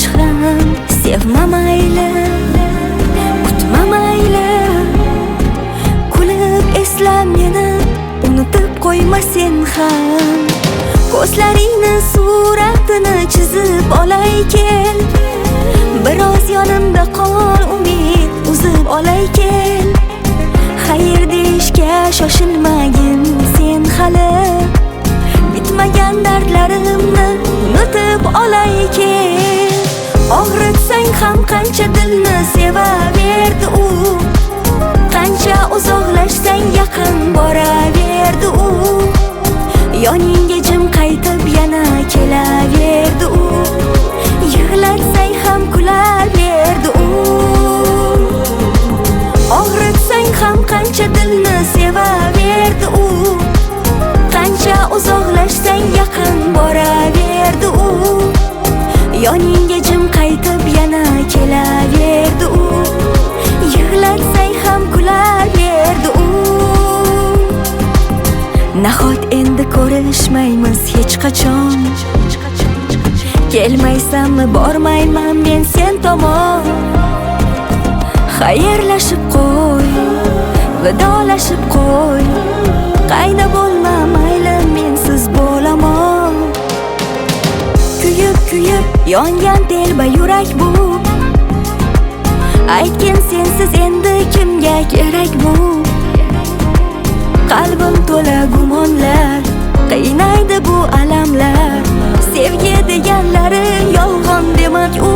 hech ham sevmamayli, kutmamayli. Kulib esla meni, unutib qo'yma sen ham. Ko'zlaringni suratini chizib olay kel, biroz yonimda qol, umid uzib olay kel. Xayr deyishga shoshilmagin sen hali, bitmagan dardlarimni unutib olay kel. Og'ritsang ham qancha dilni sevaverdi u, qancha uzoqlashsang yaqin boraverdi u. Yoningga jim qaytib yana kelaverdi u, yig'latsang ham kulaverdi u. Og'ritsang ham qancha dilni sevaverdi u, qancha uzoqlashsang yaqin boraverdi u. Yoningga jim qaytib yana kelaverdi u, yig'latsang ham kulaverdi u. Nahot endi ko'rishmaymiz hech qachon, kelmaysanmi bormayman men sen tomon. Xayrlashib qo'y, vidolashib qo'y, qayda bo'lma mayli mensiz bo'laman. Kuyib yongan telba yurak bu, aytgin sensiz endi kimga kerak bu. Qalbim to'la gumonlar, qiynaydi bu alamlar. Sevgi deganlari yolg'on demak u.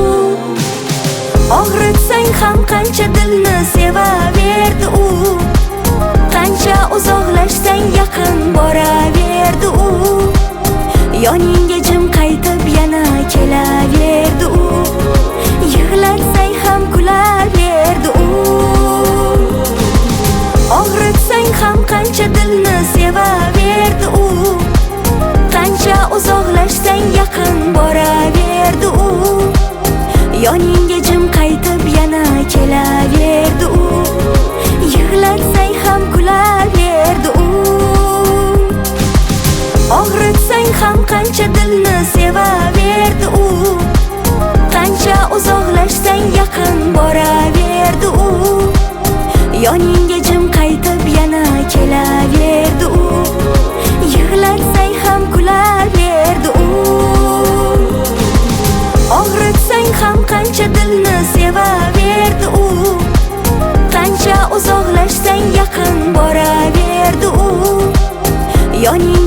Og'ritsang ham qancha dilni sevaverdi u, qancha uzoqlashsang yaqin boraverdi u. Yoningga jim qaytib yana kelaverdi u, yig'latsang ham kulaverdi u. Og'ritsang ham qancha dilni sevaverdi u, qancha uzoqlashsang yaqin boraverdi u. Yoningga jim qaytib yana kelaverdi u, yig'latsang ham kulaverdi u. Og'ritsang ham qancha dilni sevaverdi u, qancha uzoqlashsang yaqin boraverdi u. Yoningga jim qaytib yana kelaverdi u, yig'latsang ham kulaverdi u. Og'ritsang ham qancha dilni sevaverdi u, qancha uzoqlashsang yaqin boraverdi u. Yoning